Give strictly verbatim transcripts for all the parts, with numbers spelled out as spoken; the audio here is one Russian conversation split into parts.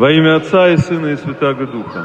Во имя Отца и Сына и Святаго Духа.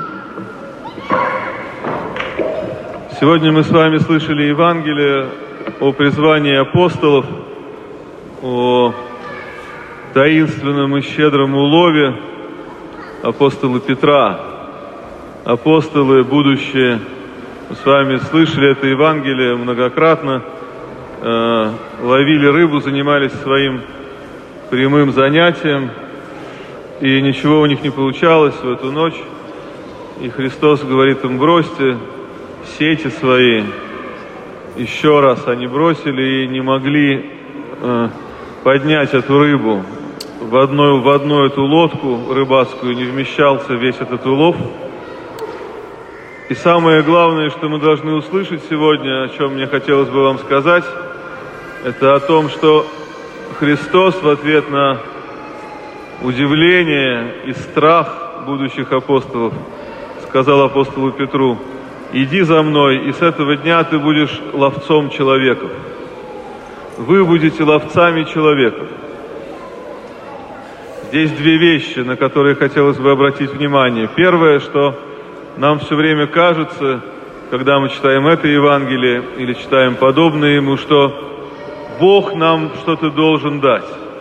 Сегодня мы с вами слышали Евангелие о призвании апостолов, о таинственном и щедром улове апостола Петра. Апостолы, будущие, мы с вами слышали это Евангелие многократно, э, ловили рыбу, занимались своим прямым занятием, и ничего у них не получалось в эту ночь. И Христос говорит им: бросьте сети свои. Еще раз они бросили и не могли э, поднять эту рыбу. В одну, в одну эту лодку рыбацкую не вмещался весь этот улов. И самое главное, что мы должны услышать сегодня, о чем мне хотелось бы вам сказать, это о том, что Христос в ответ на удивление и страх будущих апостолов сказал апостолу Петру: иди за мной, и с этого дня ты будешь ловцом человеков. Вы будете ловцами человеков. Здесь две вещи, на которые хотелось бы обратить внимание. Первое, что нам все время кажется, когда мы читаем это Евангелие или читаем подобное ему, что Бог нам что-то должен дать.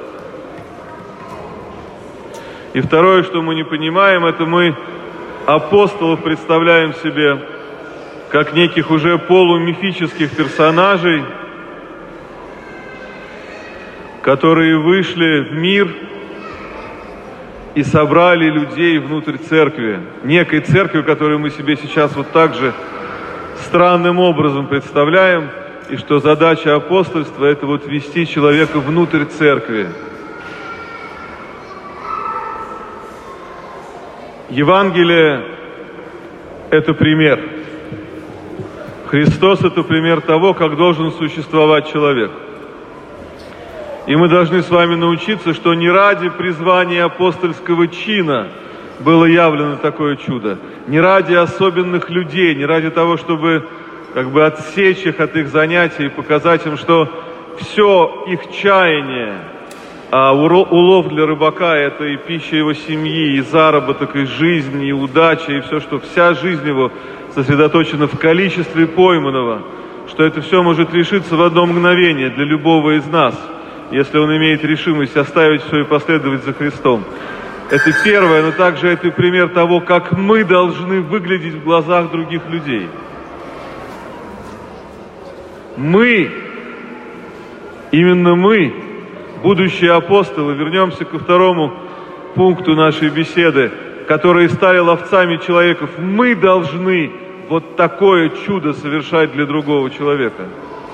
И второе, что мы не понимаем, это мы апостолов представляем себе как неких уже полумифических персонажей, которые вышли в мир и собрали людей внутрь церкви, некой церкви, которую мы себе сейчас вот так же странным образом представляем, и что задача апостольства — это вот вести человека внутрь церкви. Евангелие — это пример. Христос — это пример того, как должен существовать человек. И мы должны с вами научиться, что не ради призвания апостольского чина было явлено такое чудо, не ради особенных людей, не ради того, чтобы как бы отсечь их от их занятий и показать им, что все их чаяние, а улов для рыбака — это и пища его семьи, и заработок, и жизнь, и удача, и все, что вся жизнь его сосредоточена в количестве пойманного, что это все может решиться в одно мгновение для любого из нас, если он имеет решимость оставить все и последовать за Христом. Это первое, но также это пример того, как мы должны выглядеть в глазах других людей. Мы, именно мы, будущие апостолы, вернемся ко второму пункту нашей беседы, которые стали ловцами человеков, мы должны вот такое чудо совершать для другого человека.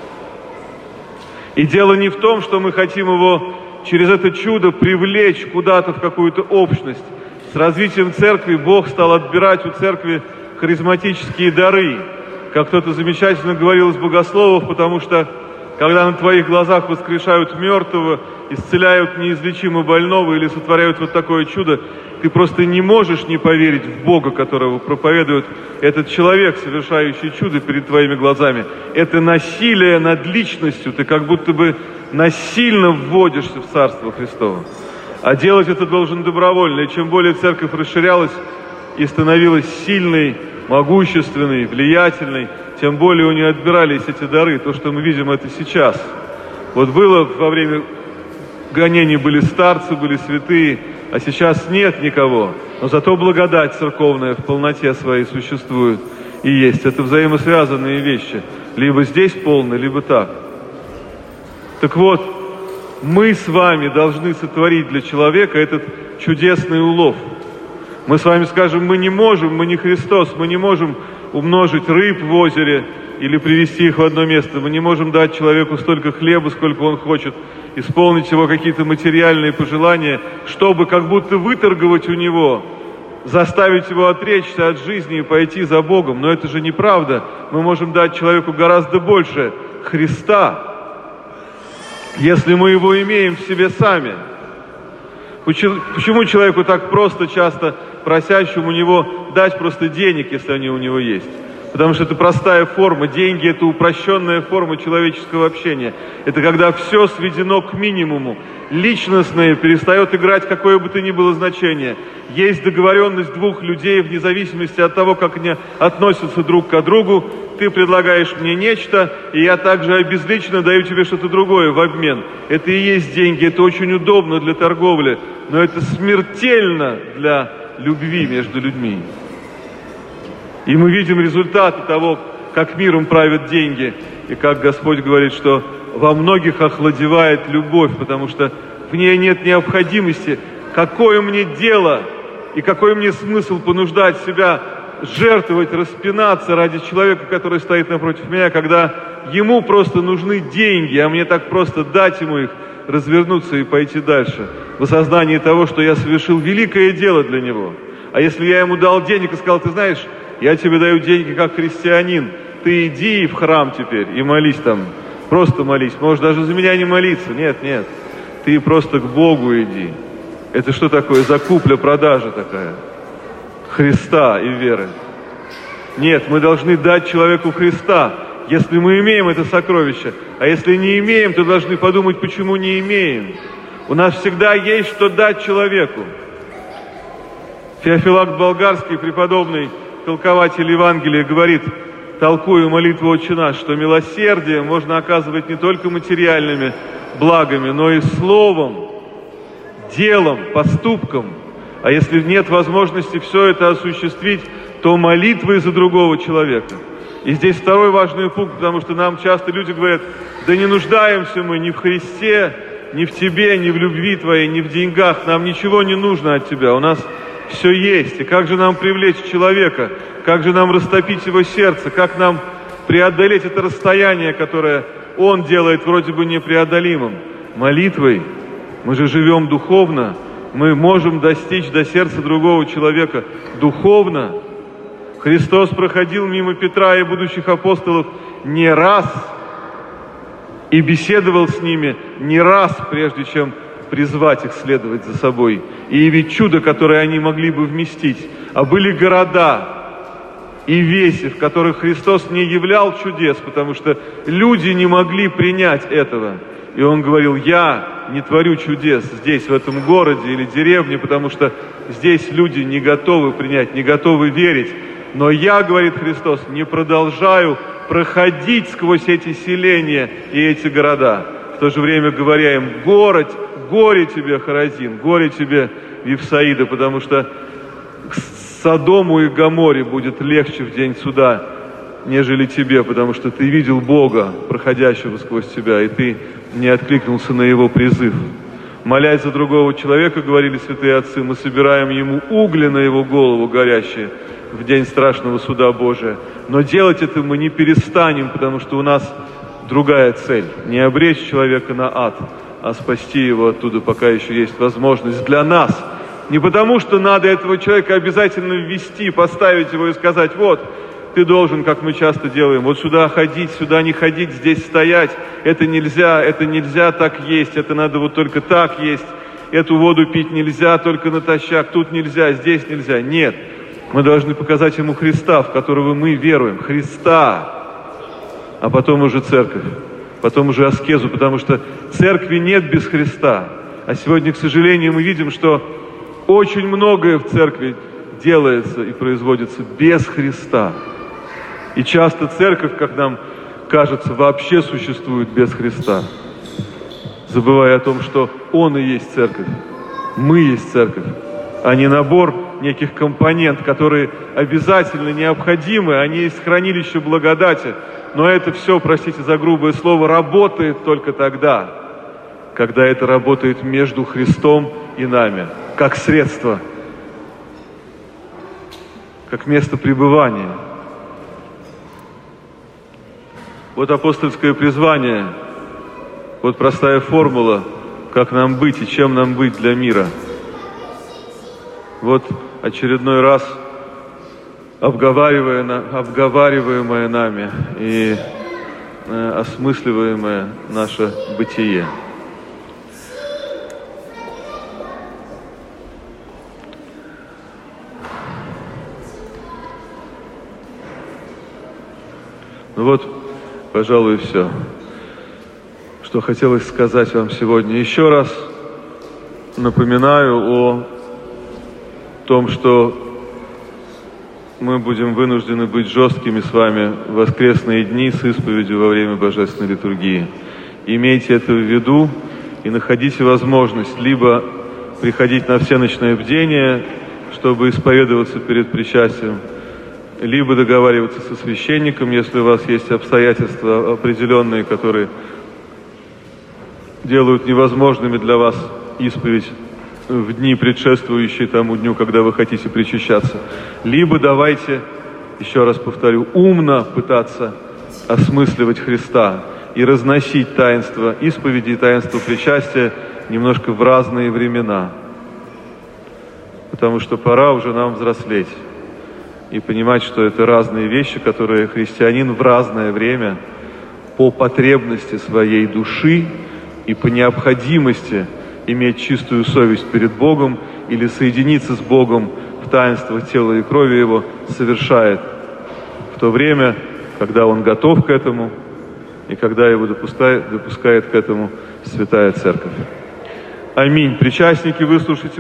И дело не в том, что мы хотим его через это чудо привлечь куда-то в какую-то общность. С развитием церкви Бог стал отбирать у церкви харизматические дары. Как кто-то замечательно говорил из богословов, потому что когда на твоих глазах воскрешают мертвого, исцеляют неизлечимо больного или сотворяют вот такое чудо, ты просто не можешь не поверить в Бога, которого проповедует этот человек, совершающий чудо перед твоими глазами. Это насилие над личностью, ты как будто бы насильно вводишься в Царство Христово. А делать это должен добровольно. И чем более церковь расширялась и становилась сильной, могущественной, влиятельной, тем более у нее отбирались эти дары. То, что мы видим, это сейчас. Вот было во время гонений, были старцы, были святые, а сейчас нет никого. Но зато благодать церковная в полноте своей существует и есть. Это взаимосвязанные вещи. Либо здесь полно, либо так. Так вот, мы с вами должны сотворить для человека этот чудесный улов. Мы с вами скажем: мы не можем, мы не Христос, мы не можем умножить рыб в озере или привести их в одно место. Мы не можем дать человеку столько хлеба, сколько он хочет, исполнить его какие-то материальные пожелания, чтобы как будто выторговать у него, заставить его отречься от жизни и пойти за Богом. Но это же неправда. Мы можем дать человеку гораздо больше — Христа, если мы его имеем в себе сами. Почему человеку так просто, часто просящему у него, дать просто денег, если они у него есть? Потому что это простая форма. Деньги – это упрощенная форма человеческого общения. Это когда все сведено к минимуму. Личностное перестает играть какое бы то ни было значение. Есть договоренность двух людей вне зависимости от того, как они относятся друг к другу. Ты предлагаешь мне нечто, и я также обезлично даю тебе что-то другое в обмен. Это и есть деньги. Это очень удобно для торговли, но это смертельно для любви между людьми. И мы видим результаты того, как миром правят деньги, и как Господь говорит, что во многих охладевает любовь, потому что в ней нет необходимости. Какое мне дело и какой мне смысл понуждать себя жертвовать, распинаться ради человека, который стоит напротив меня, когда ему просто нужны деньги, а мне так просто дать ему их, развернуться и пойти дальше, в осознании того, что я совершил великое дело для него. А если я ему дал денег и сказал: ты знаешь, я тебе даю деньги как христианин, ты иди в храм теперь и молись там, просто молись, можешь даже за меня не молиться, нет, нет, ты просто к Богу иди. Это что такое за купля-продажа такая? Христа и веры. Нет, мы должны дать человеку Христа, если мы имеем это сокровище, а если не имеем, то должны подумать, почему не имеем. У нас всегда есть что дать человеку. Феофилакт Болгарский, преподобный толкователь Евангелия, говорит, толкуя молитву «Отче наш», что милосердие можно оказывать не только материальными благами, но и словом, делом, поступком. А если нет возможности все это осуществить, то молитвой за другого человека. И здесь второй важный пункт, потому что нам часто люди говорят: да не нуждаемся мы ни в Христе, ни в тебе, ни в любви твоей, ни в деньгах, нам ничего не нужно от тебя, у нас все есть. И как же нам привлечь человека? Как же нам растопить его сердце? Как нам преодолеть это расстояние, которое он делает вроде бы непреодолимым? Молитвой. Мы же живем духовно. Мы можем достичь до сердца другого человека духовно. Христос проходил мимо Петра и будущих апостолов не раз и беседовал с ними не раз, прежде чем призвать их следовать за собой и явить чудо, которое они могли бы вместить. А были города и веси, в которых Христос не являл чудес, потому что люди не могли принять этого. И Он говорил: я не творю чудес здесь, в этом городе или деревне, потому что здесь люди не готовы принять, не готовы верить. Но я, говорит Христос, не продолжаю проходить сквозь эти селения и эти города, в то же время говоря им: город, горе тебе, Хоразин, горе тебе, Вифсаида, потому что к Содому и Гоморе будет легче в день суда, нежели тебе, потому что ты видел Бога, проходящего сквозь тебя, и ты не откликнулся на Его призыв. Молясь за другого человека, говорили святые отцы, мы собираем ему угли на его голову горящие в день страшного суда Божия. Но делать это мы не перестанем, потому что у нас другая цель. Не обречь человека на ад, а спасти его оттуда, пока еще есть возможность для нас. Не потому, что надо этого человека обязательно ввести, поставить его и сказать: вот, ты должен, как мы часто делаем, вот сюда ходить, сюда не ходить, здесь стоять. Это нельзя, это нельзя так есть, это надо вот только так есть. Эту воду пить нельзя, только натощак, тут нельзя, здесь нельзя. Нет, мы должны показать ему Христа, в которого мы веруем. Христа. А потом уже церковь, потом уже аскезу, потому что церкви нет без Христа. А сегодня, к сожалению, мы видим, что очень многое в церкви делается и производится без Христа. И часто церковь, как нам кажется, вообще существует без Христа, забывая о том, что Он и есть церковь. Мы есть церковь, а не набор неких компонент, которые обязательно необходимы, они есть хранилище благодати. Но это все, простите за грубое слово, работает только тогда, когда это работает между Христом и нами, как средство, как место пребывания. Вот апостольское призвание, вот простая формула, как нам быть и чем нам быть для мира. Вот очередной раз обговариваемое, обговариваемое нами и э, осмысливаемое наше бытие. Ну вот, пожалуй, все, что хотелось сказать вам сегодня. Еще раз напоминаю о том, что мы будем вынуждены быть жесткими с вами в воскресные дни с исповедью во время Божественной литургии. Имейте это в виду и находите возможность либо приходить на всеночное бдение, чтобы исповедоваться перед причастием, либо договариваться со священником, если у вас есть обстоятельства определенные, которые делают невозможными для вас исповедь в дни, предшествующие тому дню, когда вы хотите причащаться. Либо давайте, еще раз повторю, умно пытаться осмысливать Христа и разносить таинство исповеди и таинство причастия немножко в разные времена. Потому что пора уже нам взрослеть и понимать, что это разные вещи, которые христианин в разное время по потребности своей души и по необходимости иметь чистую совесть перед Богом или соединиться с Богом в таинствах тела и крови Его совершает в то время, когда он готов к этому и когда его допускает, допускает к этому Святая Церковь. Аминь. Причастники, выслушайте